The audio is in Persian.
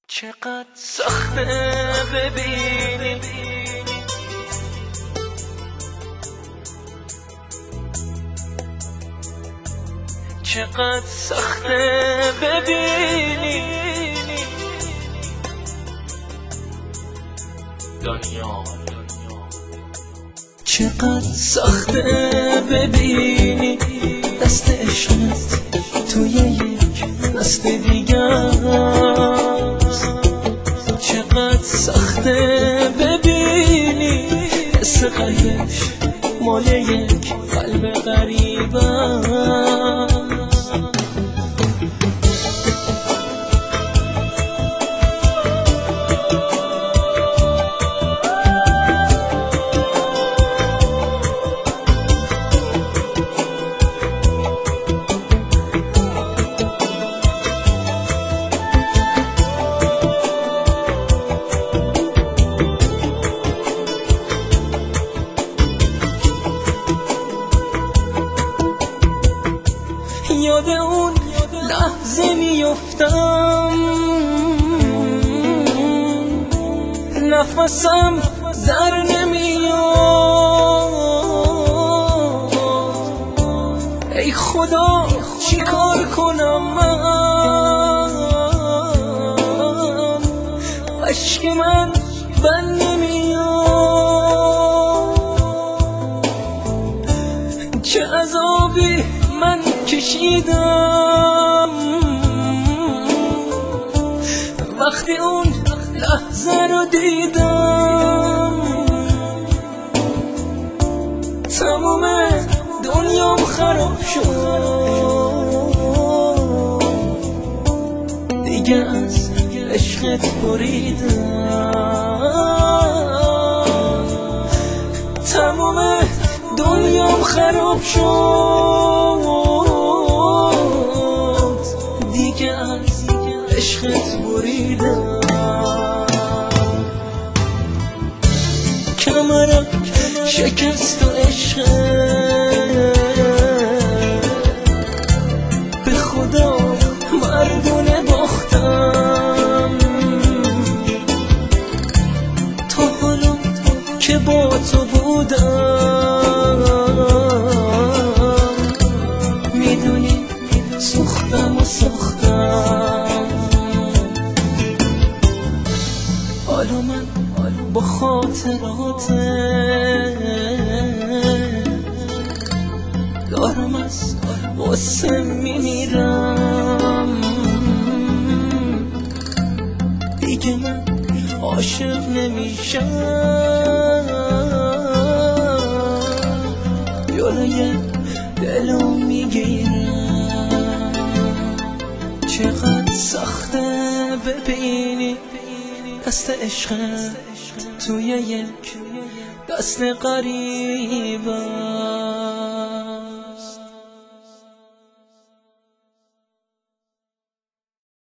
چقدر سخته ببینی چقدر سخته ببینی دنیا چقدر سخته ببینی دست عشقت توی یک دست دیگر چقدر سخته ببینی حس قلبش مال یک قلب غریب است. یاد اون لحظه میفتم نفسم در نمیاد ای خدا چی کار کنم من اشک من بند نمیاد چه عذابی من کشیدم وقتی اون لحظه رو دیدم تمام دنیام خراب شد دیگه از عشقت بریدم تمام دنیام خراب شد دیگه از عشقت بریدم کمرم شکست و عشقت به خدا مردونه باختم تا حالا که با تو بودم میدونی سوختم و ساختم حالا من با خاطرات دارم از غصه میمیرم دیگه من عاشق نمیشم جلوی دلو میگیرم چقدر سخته ببینی دست عشقت توی یک دست غریبم.